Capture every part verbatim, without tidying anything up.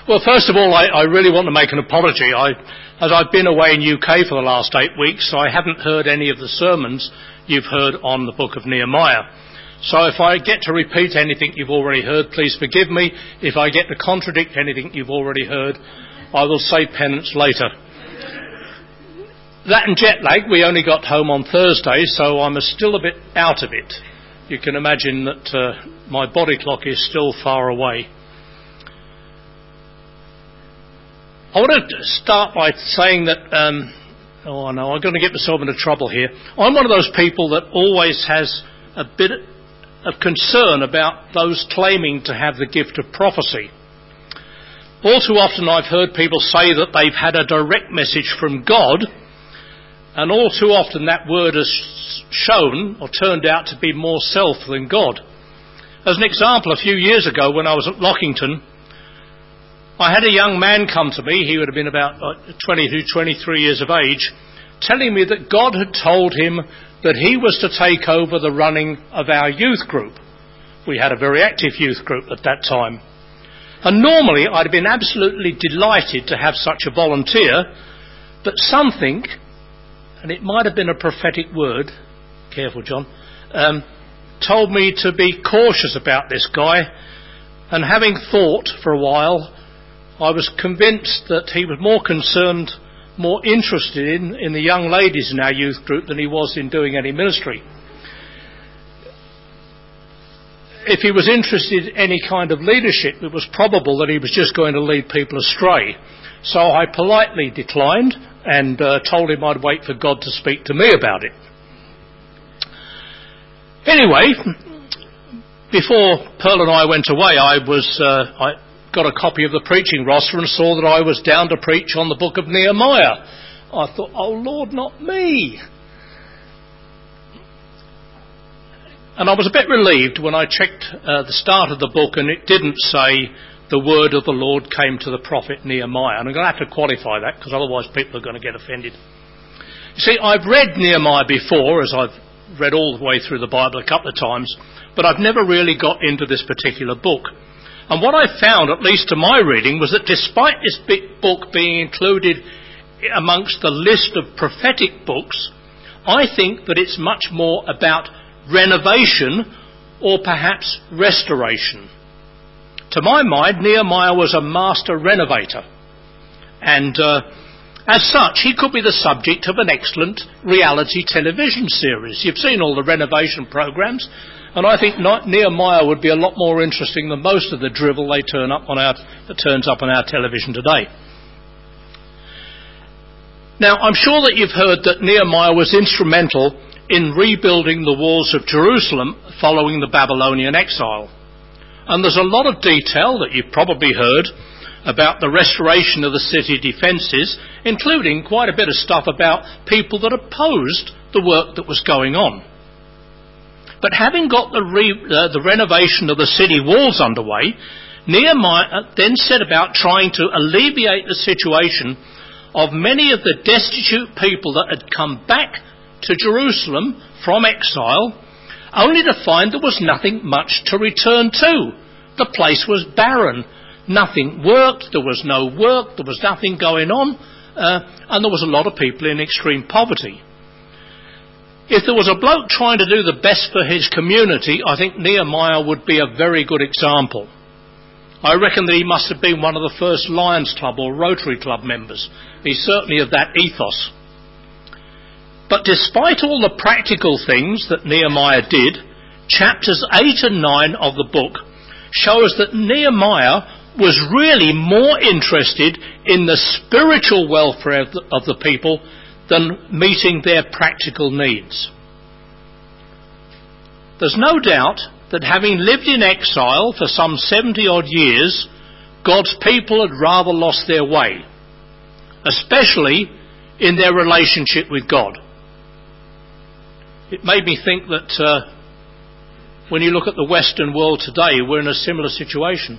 Well, first of all, I, I really want to make an apology. I, as I've been away in U K for the last eight weeks, so I haven't heard any of the sermons you've heard on the book of Nehemiah. So if I get to repeat anything you've already heard, please forgive me. If I get to contradict anything you've already heard, I will say penance later. That and jet lag, we only got home on Thursday, so I'm still a bit out of it. You can imagine that uh, my body clock is still far away. I want to start by saying that, um, oh no, I'm going to get myself into trouble here. I'm one of those people that always has a bit of concern about those claiming to have the gift of prophecy. All too often I've heard people say that they've had a direct message from God, and all too often that word has shown or turned out to be more self than God. As an example, a few years ago when I was at Lockington, I had a young man come to me, he would have been about twenty-two, twenty-three years of age, telling me that God had told him that he was to take over the running of our youth group. We had a very active youth group at that time. And normally I'd have been absolutely delighted to have such a volunteer, but something, and it might have been a prophetic word, careful John, um, told me to be cautious about this guy, and having thought for a while, I was convinced that he was more concerned, more interested in, in the young ladies in our youth group than he was in doing any ministry. If he was interested in any kind of leadership, it was probable that he was just going to lead people astray. So I politely declined and uh, told him I'd wait for God to speak to me about it. Anyway, before Pearl and I went away, I was uh, I got a copy of the preaching roster and saw that I was down to preach on the book of Nehemiah. I thought, oh Lord, not me. And I was a bit relieved when I checked uh, the start of the book and it didn't say the word of the Lord came to the prophet Nehemiah. And I'm going to have to qualify that because otherwise people are going to get offended. You see, I've read Nehemiah before, as I've read all the way through the Bible a couple of times, but I've never really got into this particular book. And what I found, at least to my reading, was that despite this big book being included amongst the list of prophetic books, I think that it's much more about renovation or perhaps restoration. To my mind, Nehemiah was a master renovator. And uh, as such, he could be the subject of an excellent reality television series. You've seen all the renovation programs. And I think Nehemiah would be a lot more interesting than most of the drivel they turn up on our, that turns up on our television today. Now, I'm sure that you've heard that Nehemiah was instrumental in rebuilding the walls of Jerusalem following the Babylonian exile. And there's a lot of detail that you've probably heard about the restoration of the city defences, including quite a bit of stuff about people that opposed the work that was going on. But having got the, re, uh, the renovation of the city walls underway, Nehemiah then set about trying to alleviate the situation of many of the destitute people that had come back to Jerusalem from exile, only to find there was nothing much to return to. The place was barren. Nothing worked. There was no work. There was nothing going on. Uh, and there was a lot of people in extreme poverty. If there was a bloke trying to do the best for his community, I think Nehemiah would be a very good example. I reckon that he must have been one of the first Lions Club or Rotary Club members. He's certainly of that ethos. But despite all the practical things that Nehemiah did, chapters eight and nine of the book show us that Nehemiah was really more interested in the spiritual welfare of the, of the people than meeting their practical needs. There's no doubt that having lived in exile for some seventy odd years, God's people had rather lost their way, especially in their relationship with God. It made me think that uh, when you look at the Western world today, we're in a similar situation.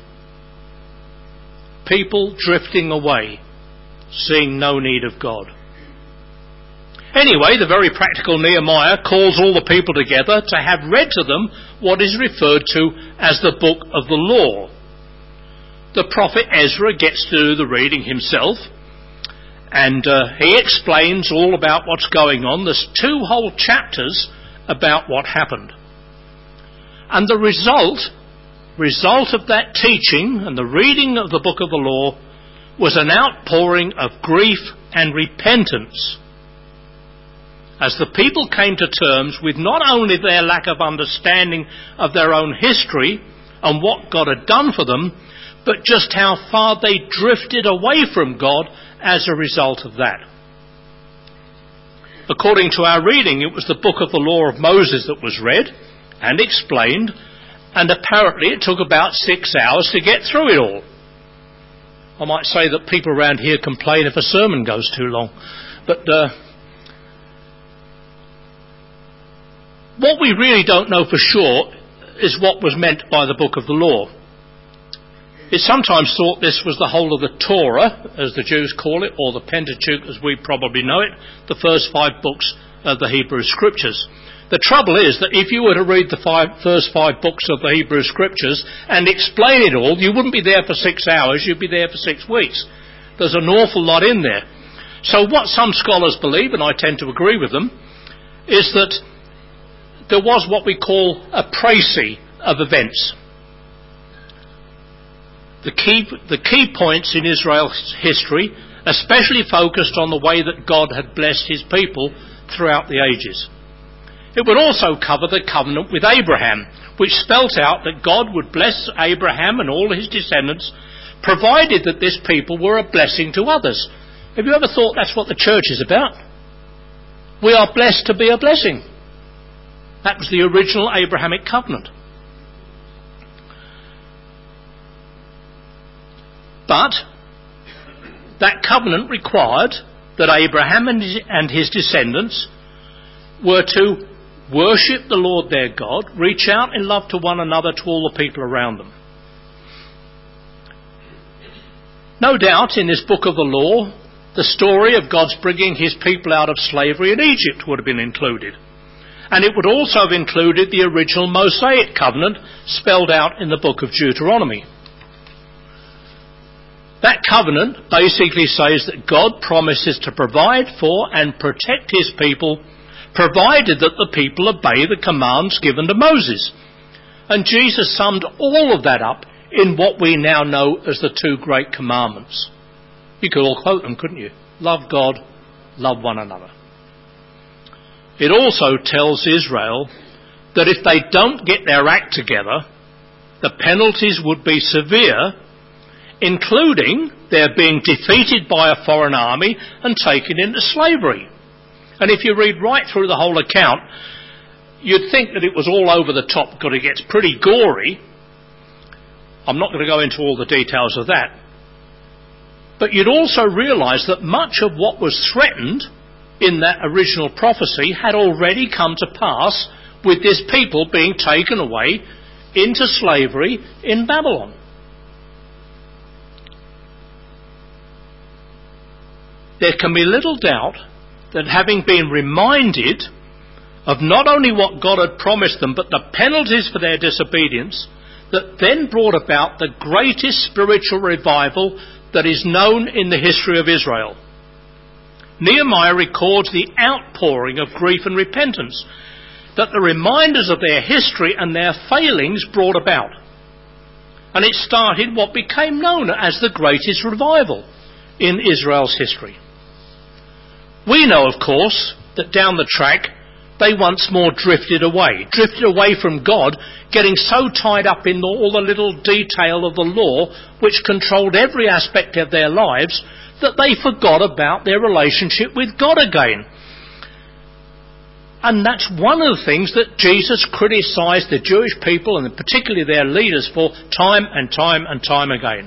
People drifting away, seeing no need of God. Anyway, the very practical Nehemiah calls all the people together to have read to them what is referred to as the book of the law. the prophet Ezra gets to do the reading himself, and uh, he explains all about what's going on. There's two whole chapters about what happened. And the result, result of that teaching and the reading of the book of the law was an outpouring of grief and repentance as the people came to terms with not only their lack of understanding of their own history and what God had done for them, but just how far they drifted away from God as a result of that. According to our reading, it was the book of the law of Moses that was read and explained, and apparently it took about six hours to get through it all. I might say that people around here complain if a sermon goes too long, but uh, what we really don't know for sure is what was meant by the book of the law. It's sometimes thought this was the whole of the Torah, as the Jews call it, or the Pentateuch as we probably know it, the first five books of the Hebrew Scriptures. The trouble is that if you were to read the five, first five books of the Hebrew Scriptures and explain it all, you wouldn't be there for six hours, you'd be there for six weeks. There's an awful lot in there. So what some scholars believe, and I tend to agree with them, is that there was what we call a précis of events. The key, the key points in Israel's history, especially focused on the way that God had blessed his people throughout the ages. It would also cover the covenant with Abraham, which spelt out that God would bless Abraham and all his descendants, provided that this people were a blessing to others. Have you ever thought that's what the church is about? We are blessed to be a blessing. That was the original Abrahamic covenant. But that covenant required that Abraham and his descendants were to worship the Lord their God, reach out in love to one another, to all the people around them. No doubt in this book of the law, the story of God's bringing his people out of slavery in Egypt would have been included. And it would also have included the original Mosaic covenant spelled out in the book of Deuteronomy. That covenant basically says that God promises to provide for and protect his people, provided that the people obey the commands given to Moses. And Jesus summed all of that up in what we now know as the two great commandments. You could all quote them, couldn't you? Love God, love one another. It also tells Israel that if they don't get their act together, the penalties would be severe, including their being defeated by a foreign army and taken into slavery. And if you read right through the whole account, you'd think that it was all over the top because it gets pretty gory. I'm not going to go into all the details of that. But you'd also realise that much of what was threatened in that original prophecy had already come to pass with this people being taken away into slavery in Babylon. There can be little doubt that having been reminded of not only what God had promised them, but the penalties for their disobedience, that then brought about the greatest spiritual revival that is known in the history of Israel. Nehemiah records the outpouring of grief and repentance that the reminders of their history and their failings brought about. And it started what became known as the greatest revival in Israel's history. We know, of course, that down the track they once more drifted away, drifted away from God, getting so tied up in all the little detail of the law which controlled every aspect of their lives that they forgot about their relationship with God again. And that's one of the things that Jesus criticised the Jewish people and particularly their leaders for time and time and time again.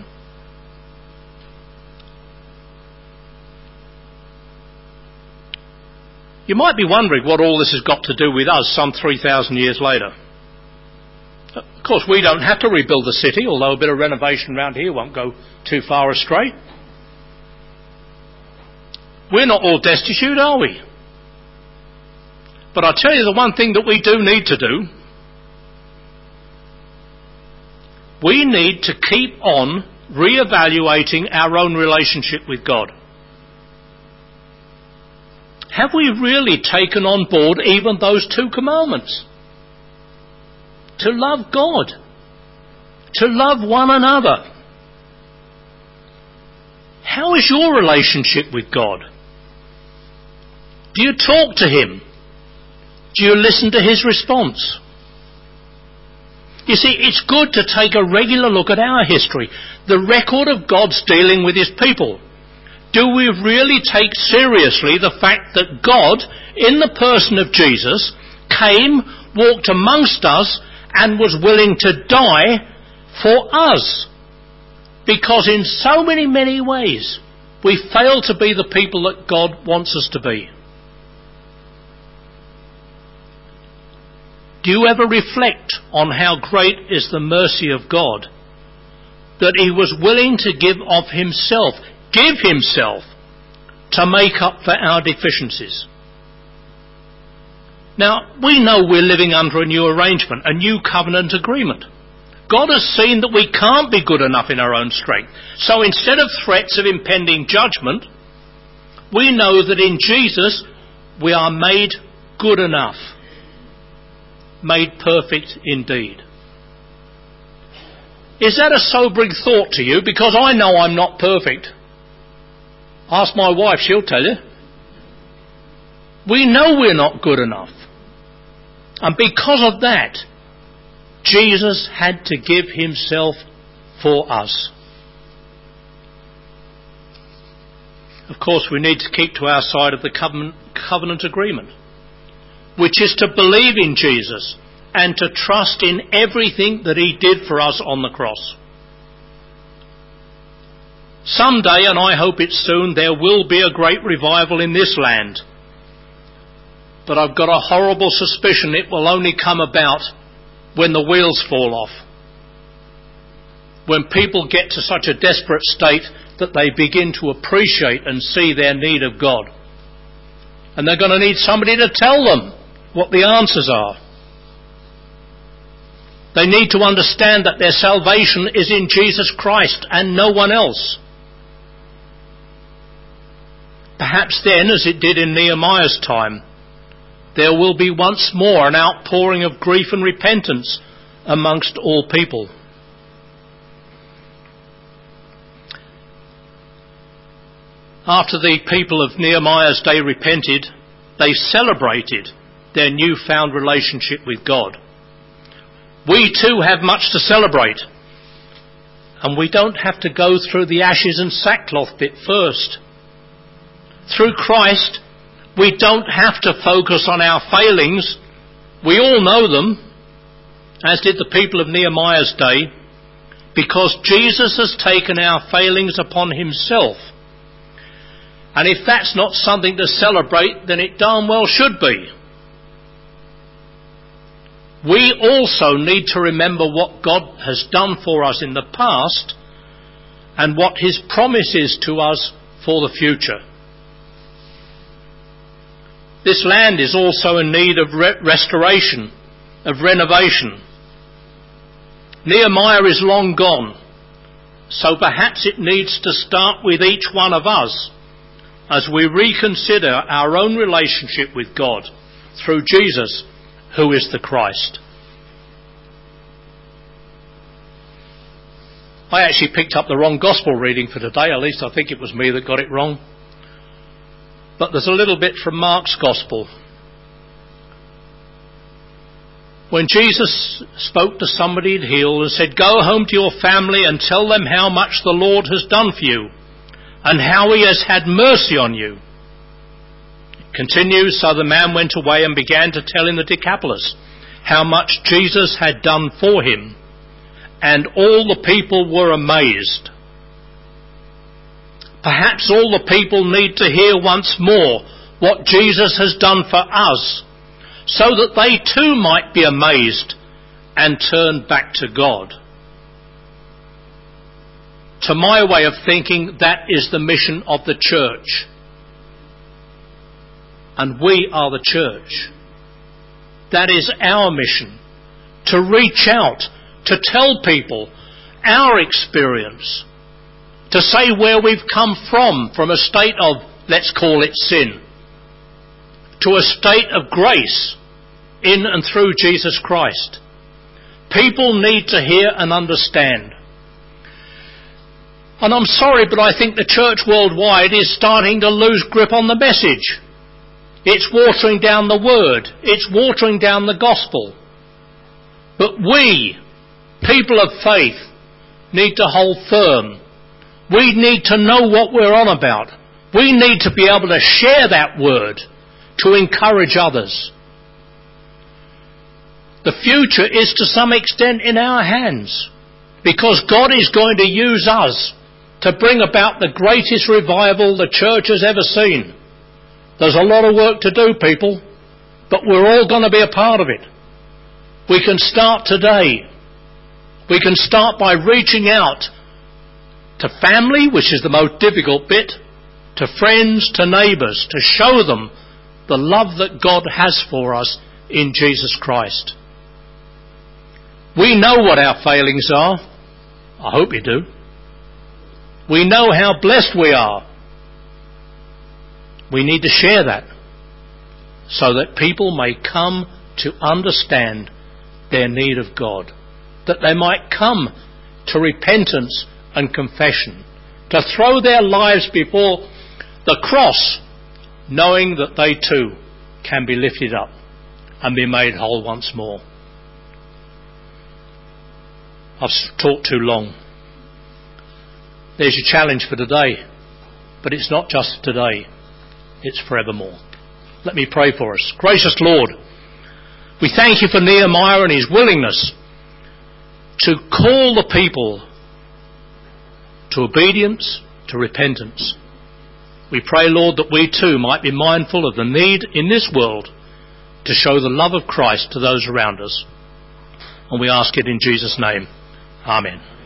You might be wondering what all this has got to do with us some three thousand years later. Of course, we don't have to rebuild the city, although a bit of renovation around here won't go too far astray. We're not all destitute, are we? But I tell you the one thing that we do need to do, we need to keep on re-evaluating our own relationship with God. Have we really taken on board even those two commandments? To love God, to love one another. How is your relationship with God? Do you talk to Him? Do you listen to His response? You see, it's good to take a regular look at our history, the record of God's dealing with His people. Do we really take seriously the fact that God, in the person of Jesus, came, walked amongst us, and was willing to die for us? Because in so many, many ways, we fail to be the people that God wants us to be. Do you ever reflect on how great is the mercy of God, that He was willing to give of Himself, give Himself, to make up for our deficiencies? Now, we know we're living under a new arrangement, a new covenant agreement. God has seen that we can't be good enough in our own strength. So instead of threats of impending judgment, we know that in Jesus we are made good enough, made perfect indeed. Is that a sobering thought to you? Because I know I'm not perfect. Ask my wife, she'll tell you. We know we're not good enough. And because of that, Jesus had to give Himself for us. Of course, we need to keep to our side of the covenant, covenant agreement, which is to believe in Jesus and to trust in everything that He did for us on the cross. Someday, and I hope it's soon, there will be a great revival in this land. But I've got a horrible suspicion it will only come about when the wheels fall off. When people get to such a desperate state that they begin to appreciate and see their need of God. And they're going to need somebody to tell them what the answers are. They need to understand that their salvation is in Jesus Christ and no one else. Perhaps then, as it did in Nehemiah's time, there will be once more an outpouring of grief and repentance amongst all people. After the people of Nehemiah's day repented, they celebrated their newfound relationship with God. We too have much to celebrate, and we don't have to go through the ashes and sackcloth bit first. Through Christ, we don't have to focus on our failings. We all know them, as did the people of Nehemiah's day, because Jesus has taken our failings upon Himself. And if that's not something to celebrate, then it darn well should be. We also need to remember what God has done for us in the past and what His promise is to us for the future. This land is also in need of re- restoration, of renovation. Nehemiah is long gone, so perhaps it needs to start with each one of us as we reconsider our own relationship with God through Jesus, who is the Christ. I actually picked up the wrong gospel reading for today, at least I think it was me that got it wrong. But there's a little bit from Mark's Gospel. When Jesus spoke to somebody he'd healed and said, "Go home to your family and tell them how much the Lord has done for you and how He has had mercy on you." It continues, so the man went away and began to tell in the Decapolis how much Jesus had done for him, and all the people were amazed. Perhaps all the people need to hear once more what Jesus has done for us, so that they too might be amazed and turn back to God. To my way of thinking, that is the mission of the church. And we are the church. That is our mission, to reach out, to tell people our experience, to say where we've come from, from a state of, let's call it sin, to a state of grace in and through Jesus Christ. People need to hear and understand. And I'm sorry, but I think the church worldwide is starting to lose grip on the message. It's watering down the word. It's watering down the gospel. But we, people of faith, need to hold firm. We need to know what we're on about. We need to be able to share that word to encourage others. The future is to some extent in our hands, because God is going to use us to bring about the greatest revival the church has ever seen. There's a lot of work to do, people, but we're all going to be a part of it. We can start today. We can start by reaching out to family, which is the most difficult bit, to friends, to neighbours, to show them the love that God has for us in Jesus Christ. We know what our failings are. I hope you do. We know how blessed we are. We need to share that so that people may come to understand their need of God, that they might come to repentance and confession, to throw their lives before the cross, knowing that they too can be lifted up and be made whole once more. I've talked too long. There's your challenge for today, but it's not just today, it's forevermore. Let me pray for us. Gracious Lord, we thank you for Nehemiah and his willingness to call the people to obedience, to repentance. We pray, Lord, that we too might be mindful of the need in this world to show the love of Christ to those around us. And we ask it in Jesus' name. Amen.